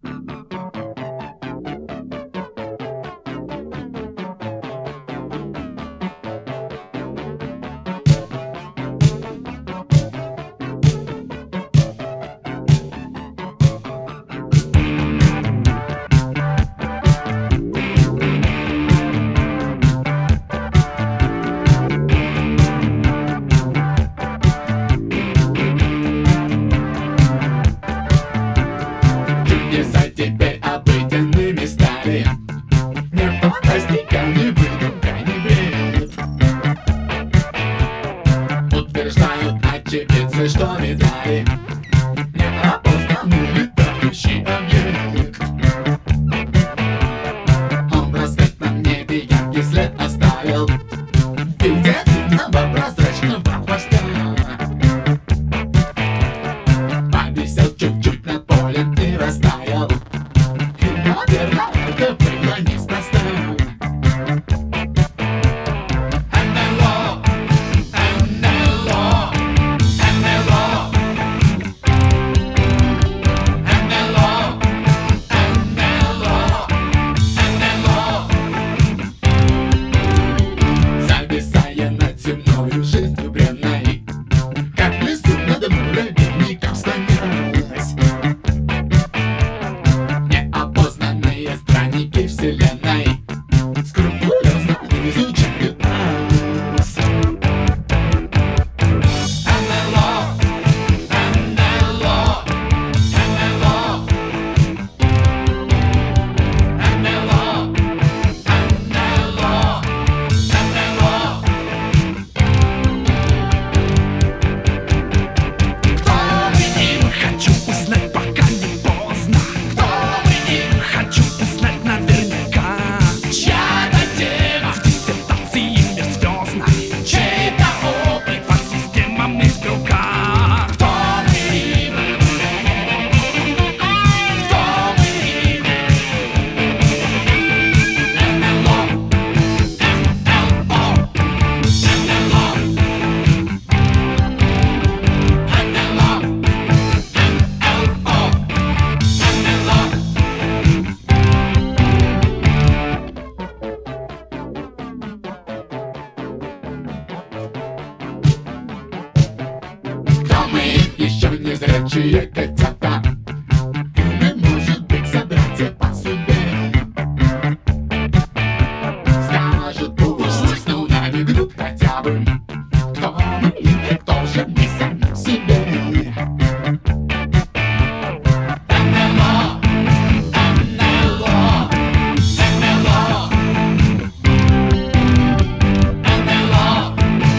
Чудеса теперь обыденными стали. Не фантастика, не выдумка, не бред. Утверждают очевидцы, что видали неопознанный летающий объект. Он в рассветном небе яркий след оставил в виде длинного прозрачного хвоста. Повисел чуть-чуть над полем и растаял. И, наверное, это было неспроста. НЛО, НЛО, НЛО, НЛО, НЛО, НЛО. Зависая над земною жизнью бренной, как в лесу над муравейником склонялась. Неопознанные странники вселенной скрупулезно изучают нас. НЛО, НЛО, НЛО, НЛО, НЛО, НЛО. Кто мы им? Хочу узнать, пока не поздно. Кто мы им? Хочу узнать наверняка. Чья-то тема, В диссертации межзвездной чей-то опыт. по системам из белка. Кто мы им? Кто мы им? НЛО, НЛО, НЛО, Кто мы? Еще не зрячие котята. Мы, может быть, собратья по судьбе. Скажут, пусть, ну намекнут хотя бы. Кто мы и кто же мы сами себе. НЛО, НЛО, НЛО, НЛО,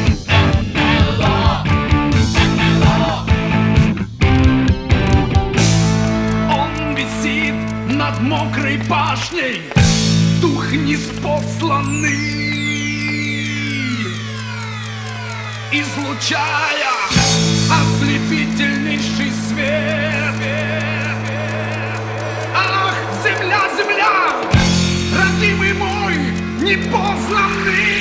Он висит над мокрой башней, дух неспосланный, излучая ослепительнейший свет. Ах, земля, земля, родимый мой, непознанный!